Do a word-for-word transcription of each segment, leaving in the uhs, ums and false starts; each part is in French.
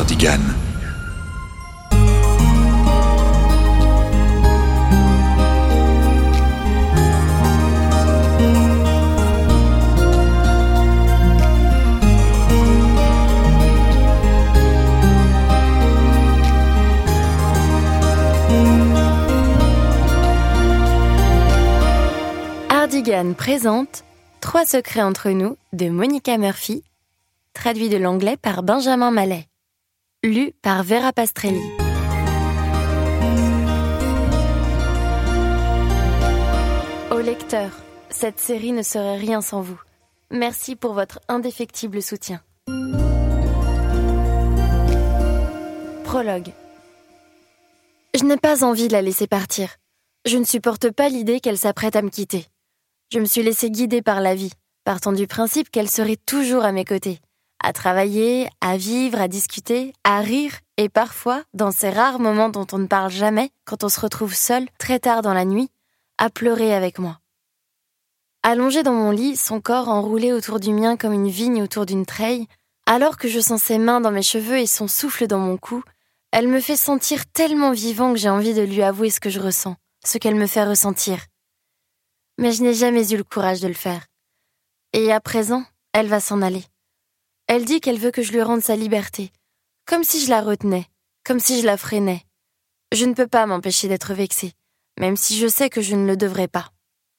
Cardigan. Cardigan présente Trois secrets entre nous de Monica Murphy, traduit de l'anglais par Benjamin Mallet, lu par Vera Pastrelli. Aux lecteurs, cette série ne serait rien sans vous. Merci pour votre indéfectible soutien. Prologue. Je n'ai pas envie de la laisser partir. Je ne supporte pas l'idée qu'elle s'apprête à me quitter. Je me suis laissée guider par la vie, partant du principe qu'elle serait toujours à mes côtés, à travailler, à vivre, à discuter, à rire et parfois, dans ces rares moments dont on ne parle jamais, quand on se retrouve seul, très tard dans la nuit, à pleurer avec moi. Allongée dans mon lit, son corps enroulé autour du mien comme une vigne autour d'une treille, alors que je sens ses mains dans mes cheveux et son souffle dans mon cou, elle me fait sentir tellement vivant que j'ai envie de lui avouer ce que je ressens, ce qu'elle me fait ressentir. Mais je n'ai jamais eu le courage de le faire. Et à présent, elle va s'en aller. Elle dit qu'elle veut que je lui rende sa liberté, comme si je la retenais, comme si je la freinais. Je ne peux pas m'empêcher d'être vexée, même si je sais que je ne le devrais pas.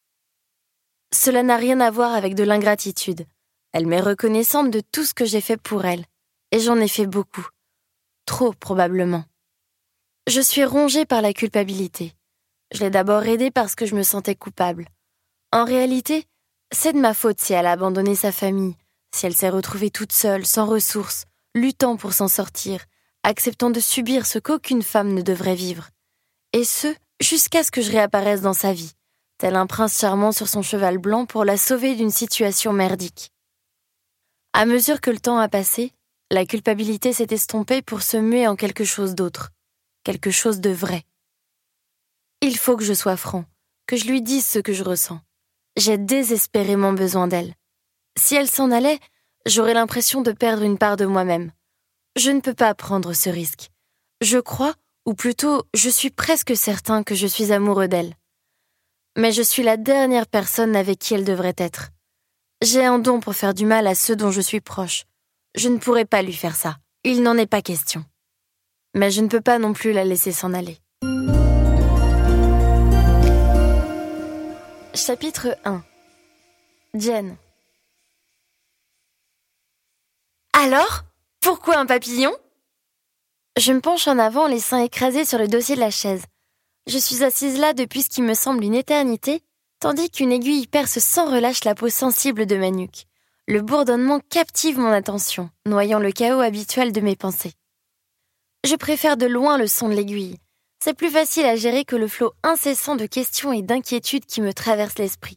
Cela n'a rien à voir avec de l'ingratitude. Elle m'est reconnaissante de tout ce que j'ai fait pour elle, et j'en ai fait beaucoup. Trop, probablement. Je suis rongée par la culpabilité. Je l'ai d'abord aidée parce que je me sentais coupable. En réalité, c'est de ma faute si elle a abandonné sa famille, si elle s'est retrouvée toute seule, sans ressources, luttant pour s'en sortir, acceptant de subir ce qu'aucune femme ne devrait vivre. Et ce, jusqu'à ce que je réapparaisse dans sa vie, tel un prince charmant sur son cheval blanc pour la sauver d'une situation merdique. À mesure que le temps a passé, la culpabilité s'est estompée pour se muer en quelque chose d'autre, quelque chose de vrai. Il faut que je sois franc, que je lui dise ce que je ressens. J'ai désespérément besoin d'elle. Si elle s'en allait, j'aurais l'impression de perdre une part de moi-même. Je ne peux pas prendre ce risque. Je crois, ou plutôt, je suis presque certain que je suis amoureux d'elle. Mais je suis la dernière personne avec qui elle devrait être. J'ai un don pour faire du mal à ceux dont je suis proche. Je ne pourrais pas lui faire ça. Il n'en est pas question. Mais je ne peux pas non plus la laisser s'en aller. Chapitre un. Jen. Alors, pourquoi un papillon ? Je me penche en avant, les seins écrasés sur le dossier de la chaise. Je suis assise là depuis ce qui me semble une éternité, tandis qu'une aiguille perce sans relâche la peau sensible de ma nuque. Le bourdonnement captive mon attention, noyant le chaos habituel de mes pensées. Je préfère de loin le son de l'aiguille. C'est plus facile à gérer que le flot incessant de questions et d'inquiétudes qui me traverse l'esprit.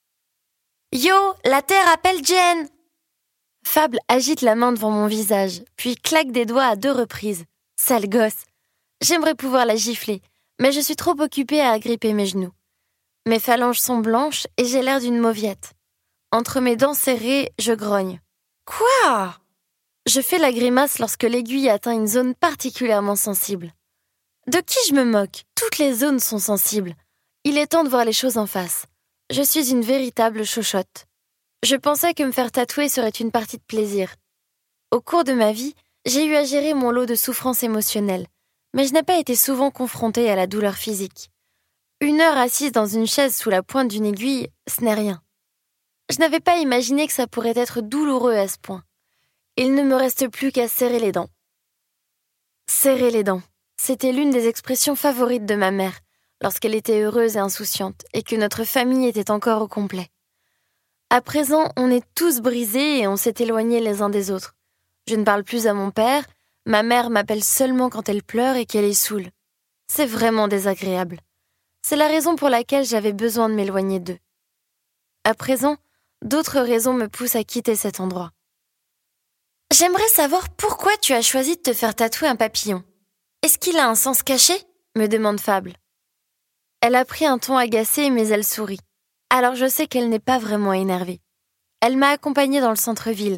« Yo, la Terre appelle Jen !» Fable agite la main devant mon visage, puis claque des doigts à deux reprises. Sale gosse. J'aimerais pouvoir la gifler, mais je suis trop occupée à agripper mes genoux. Mes phalanges sont blanches et j'ai l'air d'une mauviette. Entre mes dents serrées, je grogne. « Quoi ?» Je fais la grimace lorsque l'aiguille atteint une zone particulièrement sensible. De qui je me moque ? Toutes les zones sont sensibles. Il est temps de voir les choses en face. Je suis une véritable chochotte. Je pensais que me faire tatouer serait une partie de plaisir. Au cours de ma vie, j'ai eu à gérer mon lot de souffrances émotionnelles, mais je n'ai pas été souvent confrontée à la douleur physique. Une heure assise dans une chaise sous la pointe d'une aiguille, ce n'est rien. Je n'avais pas imaginé que ça pourrait être douloureux à ce point. Il ne me reste plus qu'à serrer les dents. Serrer les dents. C'était l'une des expressions favorites de ma mère, lorsqu'elle était heureuse et insouciante, et que notre famille était encore au complet. À présent, on est tous brisés et on s'est éloignés les uns des autres. Je ne parle plus à mon père, ma mère m'appelle seulement quand elle pleure et qu'elle est saoule. C'est vraiment désagréable. C'est la raison pour laquelle j'avais besoin de m'éloigner d'eux. À présent, d'autres raisons me poussent à quitter cet endroit. J'aimerais savoir pourquoi tu as choisi de te faire tatouer un papillon. Est-ce qu'il a un sens caché ? Me demande Fable. Elle a pris un ton agacé, mais elle sourit. Alors je sais qu'elle n'est pas vraiment énervée. Elle m'a accompagnée dans le centre-ville,